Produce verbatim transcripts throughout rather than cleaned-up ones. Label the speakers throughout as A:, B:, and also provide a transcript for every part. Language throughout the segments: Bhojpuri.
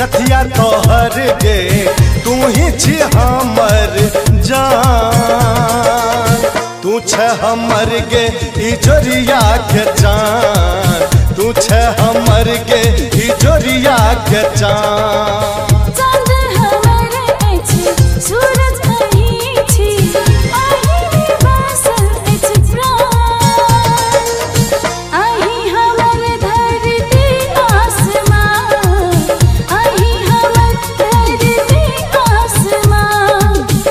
A: छतिया तोहर गे तू ही छी हमर जान। तू छे हमर गे इजोरिया के जान, तू छे हमर गे इजोरिया के जान।
B: चांद हमर अछि सूरज अहि छी, अहि में बसल अछि प्राण। अहि हमर धरती आसमान, अहि हमर धरती आसमान।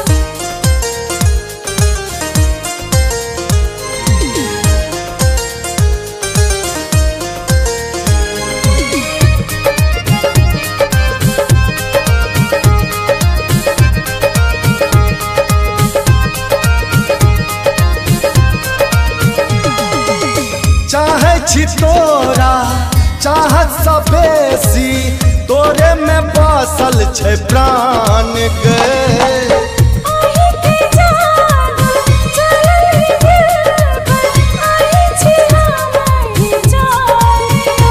A: चाहे छी तोरा चाहत सा बेसी, तोरे में बसल छे प्राण गे।
B: अहि के जादू चलल दिल पर, अहि छी हमर जान।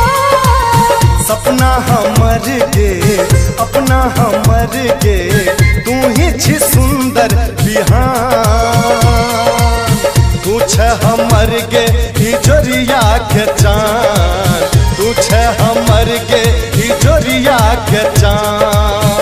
A: सपना हमर गे अपना हमर गे, तू ही छी सुंदर बिहान। तू छे हमर गे इजोरिया के चान, तू छे हमर गे इजोरिया के चान।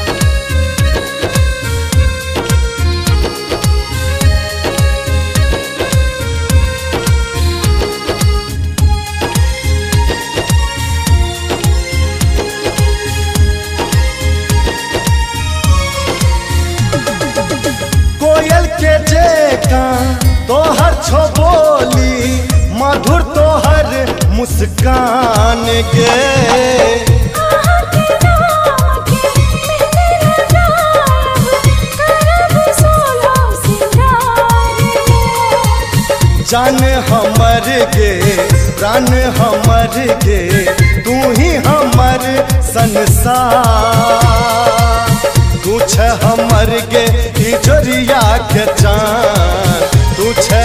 A: कोयल के जेका तोहर छो बोली, मधुर तोहर मुस्कान गे।
B: अहाँ के नाम के मेहंदी लगायब, करब सोलह सिंगार।
A: जान हमर गे प्राण हमर गे, तू ही हमर संसार। तू छे हमर गे इजोरिया के चान, तू छे